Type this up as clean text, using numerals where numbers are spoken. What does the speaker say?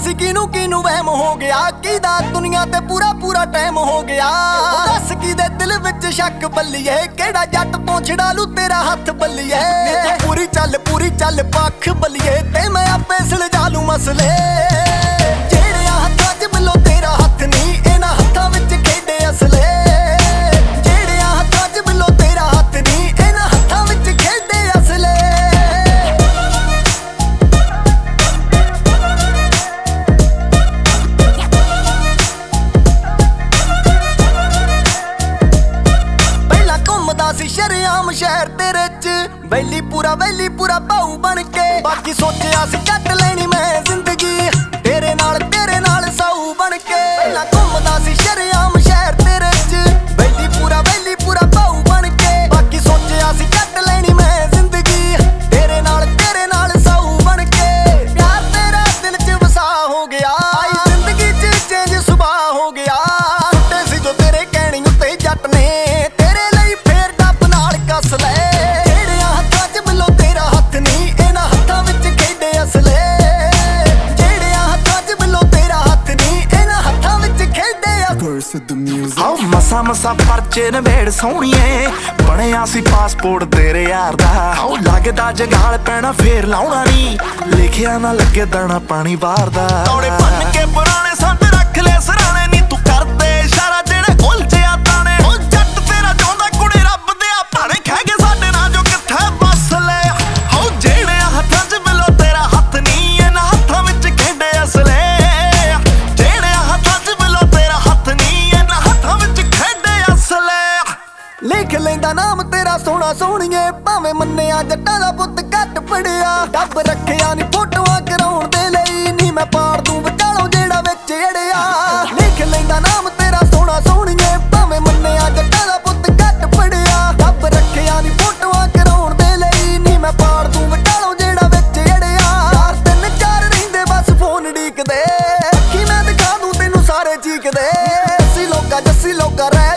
ਦੱਸ ਕਿਨੂੰ ਵਹਿਮ ਹੋ ਗਿਆ, ਕਿਹਦਾ ਦੁਨੀਆ ਤੇ ਪੂਰਾ ਟਾਈਮ ਹੋ ਗਿਆ। ਦੱਸ ਕਿਹਦੇ ਦਿਲ ਵਿੱਚ ਸ਼ੱਕ ਬੱਲੀਏ, ਕਿਹੜਾ ਜੱਟ ਤੋਂ ਛਡਾ ਲੂ ਤੇਰਾ ਹੱਥ ਬੱਲੀਏ। ਪੂਰੀ ਚੱਲ ਪੱਖ ਬੱਲੀਏ, ਤੇ ਮੈਂ ਆਪੇ ਸੁਲਝਾ ਲੂ ਮਸਲੇ। ਜਿਹੜਿਆਂ ਹੱਥਾਂ 'ਚ ਮਿਲੋ ਤੇਰਾ ਹੱਥ ਨਹੀਂ, ਇਹਨਾਂ ਹੱਥਾਂ ਵਿੱਚ ਖੇਡੇ ਅਸਲੇ। ਜਿਹੜਿਆਂ ਹੱਥਾਂ 'ਚ ਮਿਲੋ ਤੇਰਾ ਹੱਥ ਨਹੀਂ, ਇਹਨਾਂ ਹੱਥਾਂ ਵਿੱਚ ਖੇਡੇ ਅਸਲੇ। ਪਹਿਲਾਂ ਘੁੰਮਦਾ ਸੀ ਸ਼ਰੇਆਮ ਸ਼ਹਿਰ ਤੇਰੇ 'ਚ, ਵੈਲੀ ਪੂਰਾ ਭਾਊ ਬਣ ਕੇ। ਬਾਕੀ ਸੋਚਿਆ ਸੀ ਕੱਟ ਲੈਣੀ ਮੈਂ ਜ਼ਿੰਦਗੀ, ਤੇਰੇ ਨਾਲ ਸਾਊ ਬਣ ਕੇ। ਪਹਿਲਾਂ ਘੁੰਮਦਾ ਸੀ ਸ਼ਰੇਆਮ ਸ਼ਹਿਰ ਤੇਰੇ 'ਚ, ਵੈਲੀ ਪੂਰਾ ਭਾਊ ਬਣ ਕੇ। ਬਾਕੀ ਸੋਚਿਆ ਸੀ ਕੱਟ ਲੈਣੀ ਮੈਂ ਜ਼ਿੰਦਗੀ, ਤੇਰੇ ਨਾਲ ਸਾਊ ਬਣ ਕੇ। ਪਿਆਰ ਤੇਰਾ ਦਿਲ 'ਚ ਵਸਾ ਹੋ ਗਿਆ, ਆਈ ਜ਼ਿੰਦਗੀ 'ਚ ਚੇਂਜ ਸੁਭਾਅ ਹੋ ਗਿਆ। ਟੁੱਟੇ ਸੀ ਜੋ ਤੇਰੇ ਕਹਿਣੀ ਉੱਤੇ ਜੱਟ ਨੇ, ਤੇਰੇ ਲਈ ਫੇਰ ਡੱਬ ਨਾਲ ਕੱਸ ਲੈ। ਮਸਾ ਪਰਚੇ ਨਵੇੜ ਸੋਹਣੀਏ, ਬਣਿਆ ਸੀ ਪਾਸਪੋਰਟ ਤੇਰੇ ਯਾਰ ਦਾ। ਲੱਗਦਾ ਜਗਾਲ ਪੈਣਾ ਫੇਰ ਲਾਉਣਾ ਨੀ, ਲਿਖਿਆ ਨਾ ਲੱਗੇ ਦਾਣਾ ਪਾਣੀ ਬਾਹਰ ਦਾ। ਤੌੜੇ ਭੰਨ ਕੇ ਪੁਰਾਣੇ ਸੰਦ ਰੱਖ ਲੈ ਸਰਾਣੇ ਨੀ, ਤੂੰ ਕਰਦੇ ਇਸ਼ਾਰਾ ਜਿਹੜੇ ਉਲਝਿਆ ਤਾਣੇ। ਉਹ ਜੱਟ ਤੇਰਾ ਚਾਹੁੰਦਾ ਕੁੜੇ ਰੱਬ ਦੇ ਆ ਭਾਣੇ, ਖਹਿ ਗਏ ਸਾਡੇ ਨਾਲ ਜੋ ਕਿੱਥੇ ਬਸ ਲੈ। ਹੋ ਜਿਹੜੇ ਹੱਥਾਂ 'ਚ ਮਿਲੋ ਤੇਰਾ ਹੱਥ ਨੀ, ਇਹਨਾਂ ਹੱਥਾਂ ਵਿੱਚ ਖੇਡੇ ਅਸਲੇ। ਲਿਖ ਲੈਂਦਾ ਨਾਮ ਤੇਰਾ ਸੋਹਣਾ ਸੋਹਣੀਏ, ਭਾਵੇਂ ਮੰਨਿਆ ਜੱਟਾਂ ਦਾ ਪੁੱਤ ਘੱਟ ਪੜਿਆ। ਡੱਬ ਰੱਖਿਆ ਨੀ ਫੋਟੋਆਂ ਕਰਾਉਣ ਦੇ ਲਈ, ਨੀ ਮੈਂ ਪਾੜ ਦੂੰ ਵਿਚਾਲੋਂ ਜਿਹੜਾ ਵਿੱਚ ਅੜਿਆ। ਲਿਖ ਲੈਂਦਾ ਨਾਮ ਤੇਰਾ ਸੋਹਣਾ ਸੋਹਣੀਏ, ਭਾਵੇਂ ਮੰਨਿਆ ਜੱਟਾਂ ਦਾ ਪੁੱਤ ਘੱਟ ਪੜਿਆ। ਡੱਬ ਰੱਖਿਆ ਨੀ ਫੋਟੋਆਂ ਕਰਾਉਣ ਦੇ ਲਈ, ਨੀ ਮੈਂ ਪਾੜ ਦੂੰ ਵਿਚਾਲੋਂ ਜਿਹੜਾ ਵਿੱਚ ਅੜਿਆ। ਯਾਰ 3-4 ਰਹਿੰਦੇ ਬਸ ਫੋਨ ਡੀਕਦੇ, ਅੱਖੀ ਮੈਂ ਦਿਖਾ ਦੂੰ ਤੈਨੂੰ ਸਾਰੇ ਚੀਕਦੇ। ਜੱਸੀ ਲੋਕਾਂ ਰਹਿ